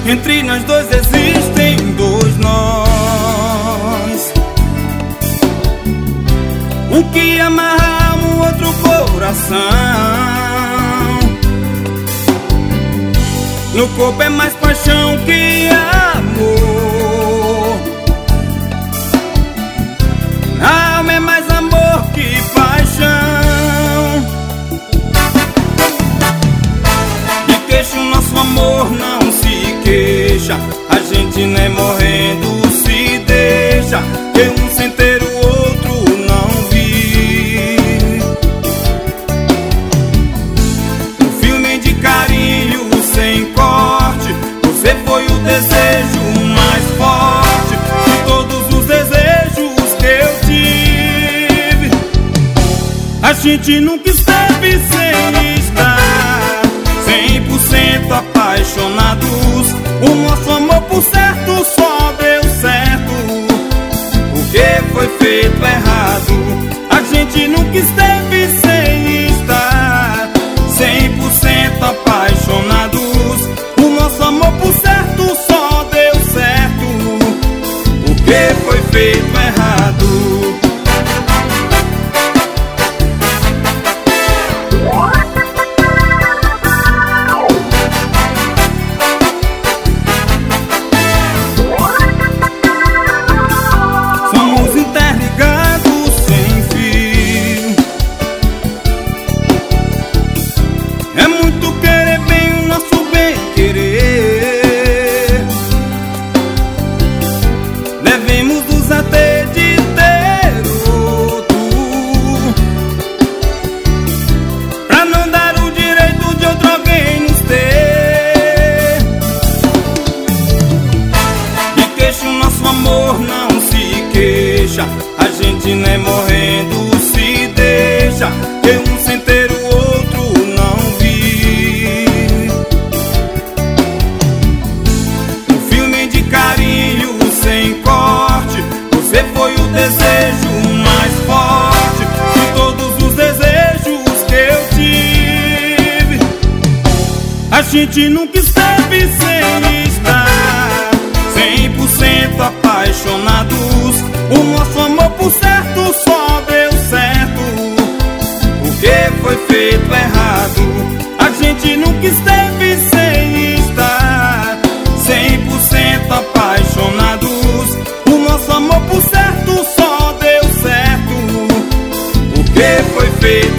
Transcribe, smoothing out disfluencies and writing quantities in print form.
Entre nós dois existem dois nós, um que amarra o outro coração. No corpo é mais paixão que amor, a alma é mais amor que paixão. De queixo nosso amor não se queixa, a gente nem morrendo se deixa, que um sem ter o outro não vi. Um filme de carinho sem corte, você foi o desejo mais forte de todos os desejos que eu tive. A gente nunca esteve sem estar 100% apaixonados. O nosso amor por certo só deu certo porque foi feito errado. A gente nunca esteve sem estar 100% apaixonados. O nosso amor por certo só deu certo porque foi feito errado. Devemos nos ater de ter outro, pra não dar o direito de outro alguém nos ter. De queixo nosso amor não se queixa, a gente nem morrendo se deixa, que um sem ter o outro não vi. Um filme de carinho sem corte, você foi o desejo mais forte de todos os desejos que eu tive. A gente nunca esteve sem estar 100% apaixonados. O nosso amor por certo só deu certo porque foi feito errado. A gente nunca esteve sem estar 100% apaixonados. O nosso amor por certo só deu certo porque foi feito